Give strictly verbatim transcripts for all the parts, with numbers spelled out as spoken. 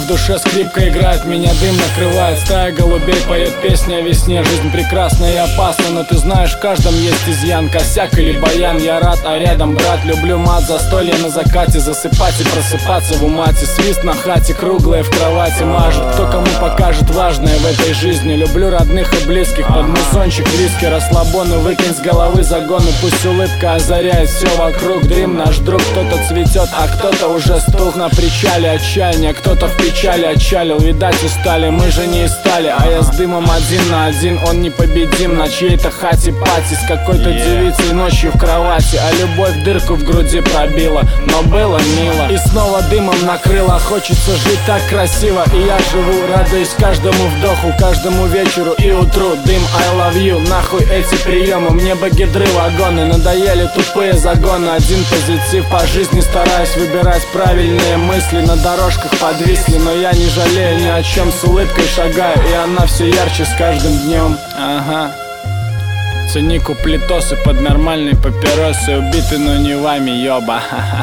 душе скрипка играет, меня дым накрывает. Стая голубей поет песни о весне. Жизнь прекрасна и опасна, но ты знаешь, в каждом есть изъян. Косяк или баян, я рад, а рядом брат. Люблю мат, застолье на закате, засыпать и просыпаться в умате. Свист на хате, круглые в кровати мажет. Кто кому покажет важное в этой жизни. Люблю родных и близких, под мусончик виски, расслабоны, выкинь с головы загоны. Пусть улыбка озаряет все вокруг. Дрим наш друг, кто-то цветет, а кто-то уже стух на причале отчаяния. Кто-то в печали отчалил, видать устали. Мы же не из стали, а я с дымом один на один. Он непобедим на чьей-то хате пати. С какой-то девицей ночью в кровати, а любовь дырку в груди пробила. Но было мило, и снова дымом накрыло. Хочется жить так красиво, и я живу, радуюсь каждому вдоху, каждому вечеру и утру. Дым, I love you, нахуй эти приемы. Мне бы гидры вагоны, надоели тупые загоны. Один позитив по жизни, стараюсь выбирать правильные мысли. На дорожках подвисли, но я не жалею ни о чем. С улыбкой шагаю, и она все ярче с каждым днем. Ага. Цени куплетосы под нормальные папиросы. Убиты, но не вами, ёба.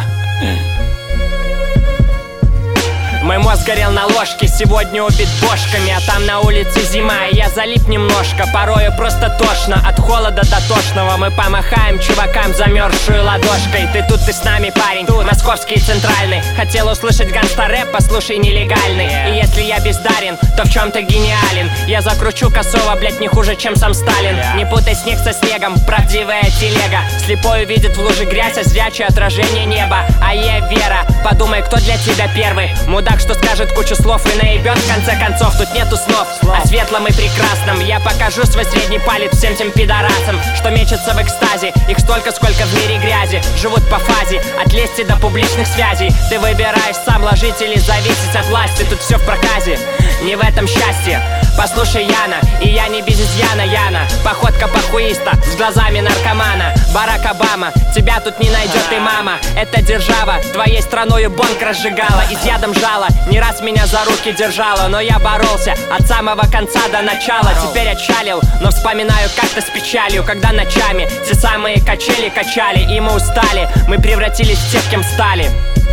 Мой мозг горел на ложке, сегодня убит бошками. А там на улице зима, и я залип немножко. Порою просто тошно, от холода до тошного. Мы помахаем чувакам замерзшую ладошкой. Ты тут, ты с нами, парень, тут московский центральный. Хотел услышать гангста-рэп, послушай нелегальный. И если я бездарен, то в чем-то гениален. Я закручу косово, блять, не хуже, чем сам Сталин. Не путай снег со снегом, правдивая телега. Слепой увидит в луже грязь, а зрячее отражение неба. А я Вера, подумай, кто для тебя первый. Мудак, что скажет кучу слов и наебет, в конце концов, тут нету снов о светлом и прекрасном. Я покажу свой средний палец всем тем пидорасам, что мечутся в экстазе. Их столько, сколько в мире грязи. Живут по фазе, от лести до публичных связей. Ты выбираешь сам, ложить или зависеть от власти. Тут все в проказе, не в этом счастье. Послушай, Яна, и я не без изъяна, Яна. Походка похуиста, с глазами наркомана. Барак Обама, тебя тут не найдет и мама. Эта держава твоей страною бонг разжигала. И с ядом жала, не раз меня за руки держала. Но я боролся от самого конца до начала. Теперь отчалил, но вспоминаю как-то с печалью, когда ночами те самые качели качали. И мы устали, мы превратились в тех, кем стали.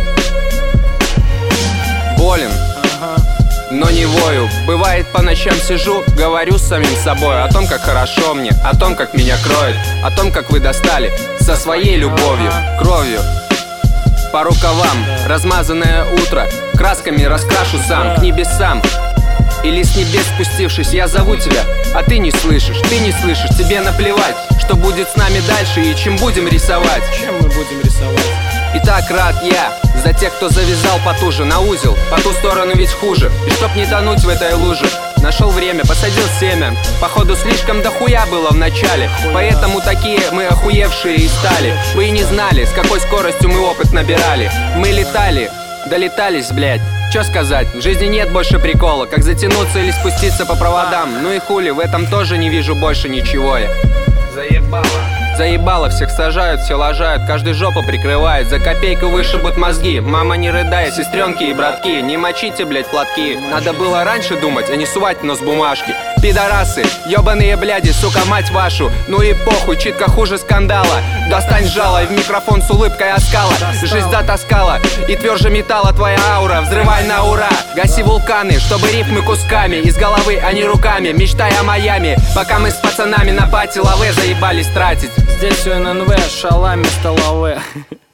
Болен, но не вою. Бывает, по ночам сижу, говорю с самим собой о том, как хорошо мне, о том, как меня кроет, о том, как вы достали со своей любовью, кровью. По рукавам размазанное утро, красками раскрашу сам, к небесам. Или с небес спустившись, я зову тебя, а ты не слышишь, ты не слышишь. Тебе наплевать, что будет с нами дальше и чем будем рисовать. Чем мы будем рисовать? И так рад я за тех, кто завязал потуже на узел. По ту сторону ведь хуже. И чтоб не тонуть в этой луже, нашел время, посадил семя. Походу слишком дохуя было в начале, поэтому такие мы охуевшие и стали. Вы и не знали, с какой скоростью мы опыт набирали. Мы летали, долетались, блять. Чё сказать, в жизни нет больше прикола, как затянуться или спуститься по проводам. Ну и хули, в этом тоже не вижу больше ничего я. Заебало. Заебало, всех сажают, все лажают, каждый жопу прикрывает. За копейку вышибут мозги, мама не рыдай, сестренки и братки. Не мочите, блять, платки. Надо было раньше думать, а не сувать нос бумажки. Пидорасы, ебаные бляди, сука, мать вашу. Ну и похуй, читка хуже скандала. Достань жало и в микрофон с улыбкой оскала. Жизнь затаскала, и тверже металла твоя аура. Взрывай на ура, гаси вулканы, чтобы рифмы кусками из головы, а не руками. Мечтай о Майами, пока мы с пацанами на пати лаве заебались тратить. Здесь у эн эн вэ, шалами столовые.